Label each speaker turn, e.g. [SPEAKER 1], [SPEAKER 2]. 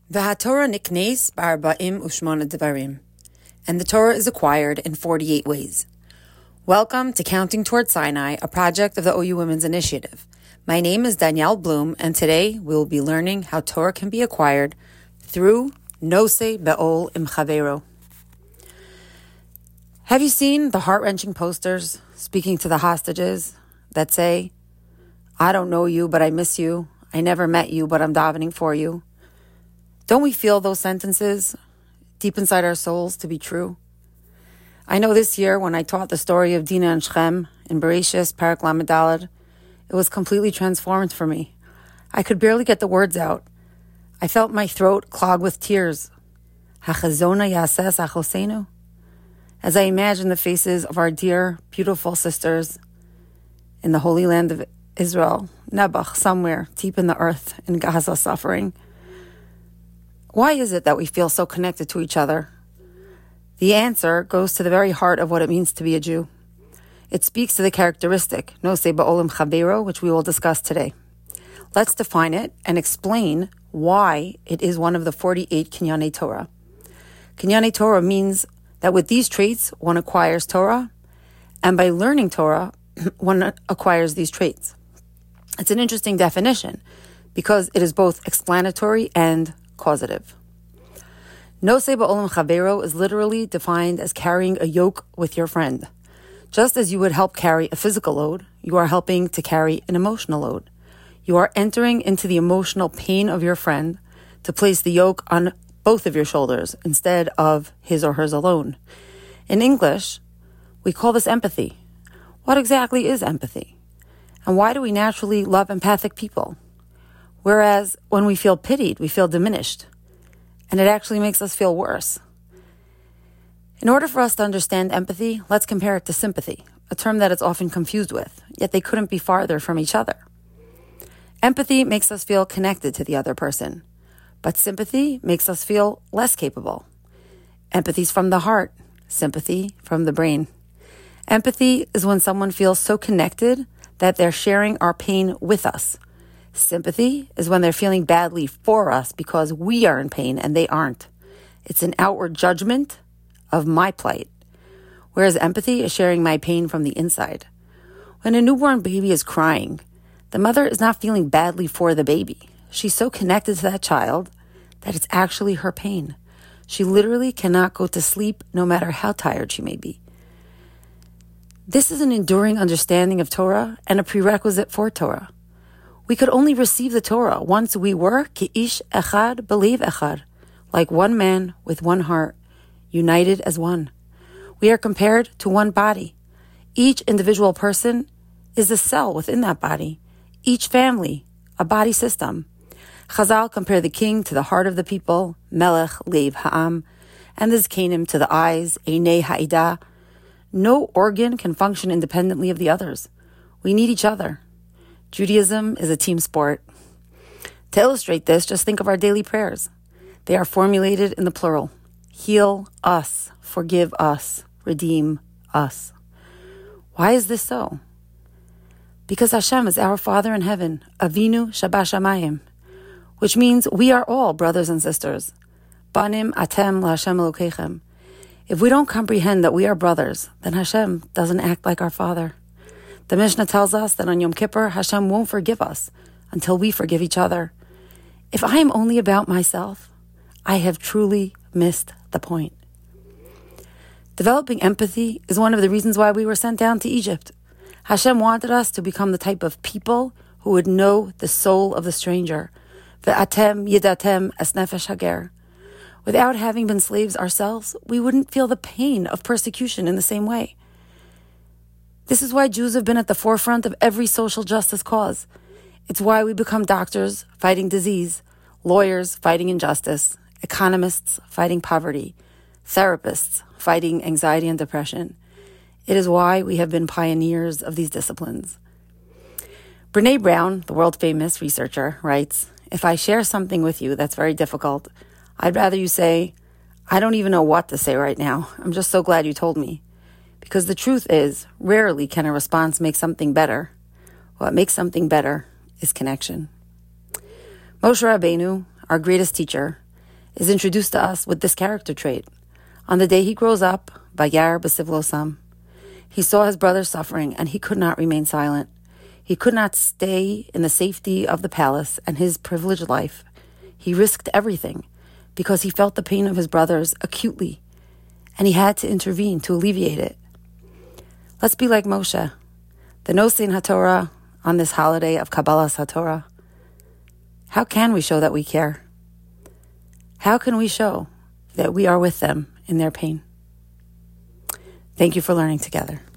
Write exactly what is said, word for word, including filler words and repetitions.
[SPEAKER 1] V'haTorah niknes b'arba'im u'shmona devarim, and the Torah is acquired in forty-eight ways. Welcome to Counting Toward Sinai, a project of the O U Women's Initiative. My name is Danielle Bloom, and today we will be learning how Torah can be acquired through Nosei Be'ol Im Chavero. Have you seen the heart-wrenching posters speaking to the hostages that say, "I don't know you, but I miss you. I never met you, but I'm davening for you"? Don't we feel those sentences deep inside our souls to be true? I know this year when I taught the story of Dinah and Shechem in Bereshis, Parak Lamed Daled, it was completely transformed for me. I could barely get the words out. I felt my throat clog with tears. Hachazona yases achosenu. As I imagined the faces of our dear, beautiful sisters in the Holy Land of Israel, Nebuch, somewhere deep in the earth in Gaza suffering. Why is it that we feel so connected to each other? The answer goes to the very heart of what it means to be a Jew. It speaks to the characteristic, Nosei Be'ol Im Chavero, which we will discuss today. Let's define it and explain why it is one of the forty-eight Kinyanei Torah. Kinyanei Torah means that with these traits, one acquires Torah, and by learning Torah, one acquires these traits. It's an interesting definition because it is both explanatory and causative. Nosei Be'ol Im Chavero is literally defined as carrying a yoke with your friend. Just as you would help carry a physical load, you are helping to carry an emotional load. You are entering into the emotional pain of your friend to place the yoke on both of your shoulders instead of his or hers alone. In English, we call this empathy. What exactly is empathy? And why do we naturally love empathic people? Whereas when we feel pitied, we feel diminished. And it actually makes us feel worse. In order for us to understand empathy, let's compare it to sympathy, a term that it's often confused with, yet they couldn't be farther from each other. Empathy makes us feel connected to the other person, but sympathy makes us feel less capable. Empathy's from the heart, sympathy from the brain. Empathy is when someone feels so connected that they're sharing our pain with us. Sympathy is when they're feeling badly for us because we are in pain and they aren't. It's an outward judgment of my plight, whereas empathy is sharing my pain from the inside. When a newborn baby is crying, the mother is not feeling badly for the baby. She's so connected to that child that it's actually her pain. She literally cannot go to sleep no matter how tired she may be. This is an enduring understanding of Torah and a prerequisite for Torah. We could only receive the Torah once we were ki'ish echad believe echad, like one man with one heart, united as one. We are compared to one body. Each individual person is a cell within that body. Each family, a body system. Chazal compare the king to the heart of the people, melech leiv ha'am, and the zkenim to the eyes, einei ha'ida. No organ can function independently of the others. We need each other. Judaism is a team sport. To illustrate this, just think of our daily prayers. They are formulated in the plural. Heal us, forgive us, redeem us. Why is this so? Because Hashem is our Father in heaven, Avinu Shabashamayim, which means we are all brothers and sisters. Banim atem laHashem Elokeichem. If we don't comprehend that we are brothers, then Hashem doesn't act like our Father. The Mishnah tells us that on Yom Kippur, Hashem won't forgive us until we forgive each other. If I am only about myself, I have truly missed the point. Developing empathy is one of the reasons why we were sent down to Egypt. Hashem wanted us to become the type of people who would know the soul of the stranger. Ve'atem yidatem es nefesh hager. Without having been slaves ourselves, we wouldn't feel the pain of persecution in the same way. This is why Jews have been at the forefront of every social justice cause. It's why we become doctors fighting disease, lawyers fighting injustice, economists fighting poverty, therapists fighting anxiety and depression. It is why we have been pioneers of these disciplines. Brené Brown, the world-famous researcher, writes, "If I share something with you that's very difficult, I'd rather you say, 'I don't even know what to say right now. I'm just so glad you told me.' Because the truth is, rarely can a response make something better. What makes something better is connection." Moshe Rabbeinu, our greatest teacher, is introduced to us with this character trait. On the day he grows up, Vayar B'Sivlo he saw his brother suffering, and he could not remain silent. He could not stay in the safety of the palace and his privileged life. He risked everything because he felt the pain of his brothers acutely, and he had to intervene to alleviate it. Let's be like Moshe, the Nosein HaTorah on this holiday of Kabbalas HaTorah. How can we show that we care? How can we show that we are with them in their pain? Thank you for learning together.